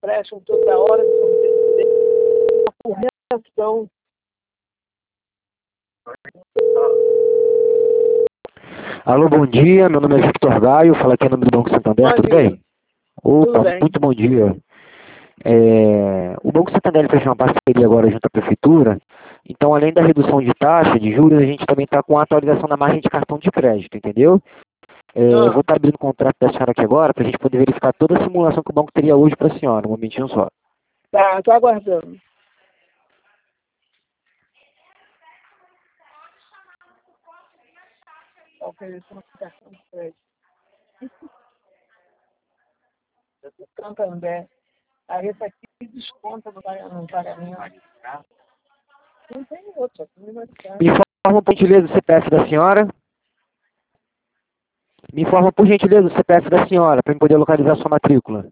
empréstimo toda hora, a correção. Alô, bom dia. Meu nome é Victor Gaio, falo aqui em nome do Banco Santander, tudo bem? Opa, Tudo bem. muito bom dia. O Banco Santander fez uma parceria agora junto à Prefeitura, então além da redução de taxa de juros, a gente também está com a atualização da margem de cartão de crédito, entendeu? Eu vou estar abrindo o contrato da senhora aqui agora para a gente poder verificar toda a simulação que o banco teria hoje para a senhora, um momentinho só. Tá, tô aguardando. Oferecendo cartão de crédito. Santander. Aí esse aqui desconta no pagamento. Não tem outro, aqui não vai ficar. Me informa, por gentileza, o CPF da senhora. Me informa, por gentileza, o CPF da senhora, para eu poder localizar sua matrícula.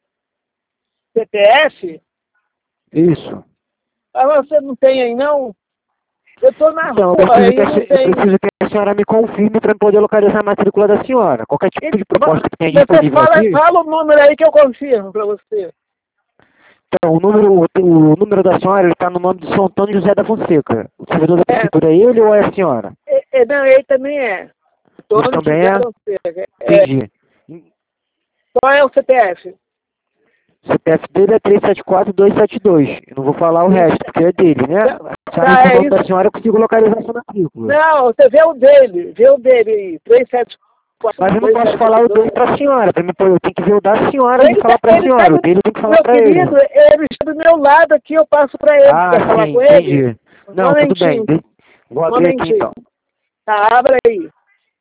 CPF? Isso. Ah, você não tem aí, não? Eu tô na Então, rua, aí não eu tem. preciso que a senhora me confirme para eu poder localizar a matrícula da senhora. Qualquer tipo de proposta que tenha Você disponível aqui. fala o número aí que eu confirmo para você. Então, o número da senhora está no nome de São Antônio José da Fonseca. O servidor da prefeitura é ele ou é a senhora? Não, ele também é. Ele também é? Entendi. Qual é o CPF? O CPF dele é 374-272. Eu não vou falar o resto, porque é dele, né? Se a é nome isso. da senhora, eu consigo localizar sua matrícula. Não, você vê o dele aí. 374. Mas eu não posso falar o dele para a senhora. Eu tenho que ver o da senhora e Ele falar para a tá senhora. O dele eu tenho que falar meu para ele. querido, ele está do meu lado aqui, eu passo para ele. Ah, Quer falar sim, com ele? entendi. Não, tudo bem. Vou abrir aqui então. Tá, abre aí.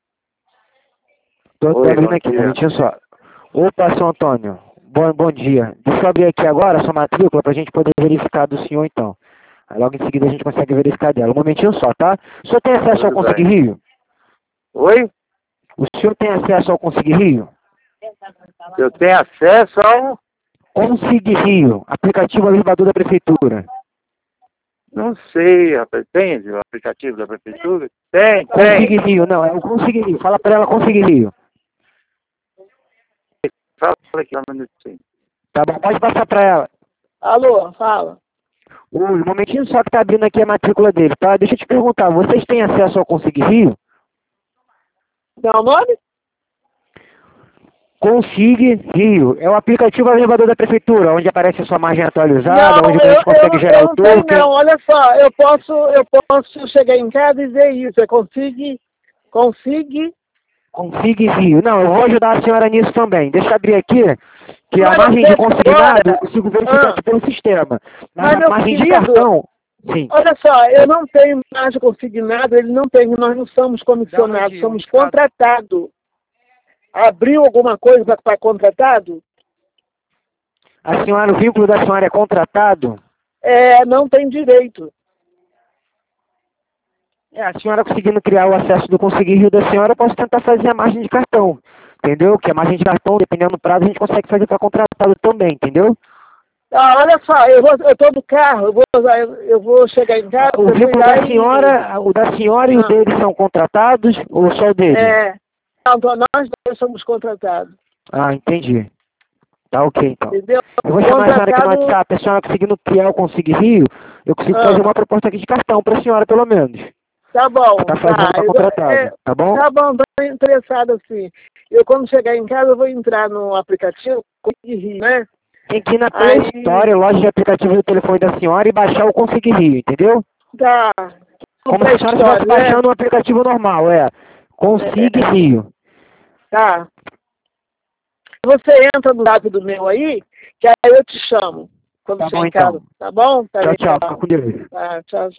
Estou abrindo aqui, um momentinho só. Opa, São Antônio. Bom dia. Deixa eu abrir aqui agora a sua matrícula para a gente poder verificar do senhor então. Aí logo em seguida a gente consegue verificar dela. Um momentinho só, tá? O senhor tem acesso ao Consegui Rio? Oi? O senhor tem acesso ao Consegui Rio? Eu tenho acesso ao... Consegui Rio, aplicativo elevador da prefeitura. Não sei, rapaz. Tem o aplicativo da prefeitura? Tem. Consegui Rio, não, é o Consegui Rio. Fala para ela Consegui Rio. Fala aqui um minutinho. Tá bom, pode passar para ela. Alô, fala. Um momentinho só que tá abrindo aqui a matrícula dele, tá? Deixa eu te perguntar, vocês têm acesso ao Consegui Rio? Dá o nome? Consegui Rio. É o aplicativo elevador da prefeitura, onde aparece a sua margem atualizada, Não, onde a gente consegue gerar o não tem token. não. Olha só, eu posso chegar em casa e dizer isso. Eu consigo. Consegui Rio. Não, eu vou ajudar a senhora nisso também. Deixa eu abrir aqui, que a Mas margem de você consignado agora- eu consigo verificar aqui pelo sistema. Mas a meu margem de querido, cartão, sim. olha só, eu não tenho margem consignado, ele não tem, nós não somos comissionados, somos contratados. Abriu alguma coisa para contratado? A senhora, o vínculo da senhora é contratado? Não tem direito. A senhora conseguindo criar o acesso do Consegui Rio da senhora, eu posso tentar fazer a margem de cartão. Entendeu? Que a margem de cartão, dependendo do prazo, a gente consegue fazer para contratado também, entendeu? Olha só, eu tô no carro, eu vou chegar em casa. O vínculo da senhora, o da senhora e o dele são contratados ou só o dele? Não, nós dois somos contratados. Ah, entendi. Tá ok, então. Entendeu? Eu vou chamar a senhora aqui no WhatsApp, a senhora conseguindo criar o Consegui Rio, eu consigo fazer uma proposta aqui de cartão para a senhora, pelo menos. Tá bom. Tá fazendo pra contratado, tá bom? Tá bom, tô interessado assim. Eu quando chegar em casa, eu vou entrar no aplicativo Consegui Rio, né? Tem que ir na Play Store, loja de aplicativo do telefone da senhora e baixar o Consegui Rio, entendeu? Tá. Como se a senhora estivesse baixando um aplicativo normal, Consegui Rio. Tá. Você entra no lado do meu aí, que aí eu te chamo quando chegar em casa. Tá bom? Tchau, tchau. Fica com Deus. Tá, tchau, tchau.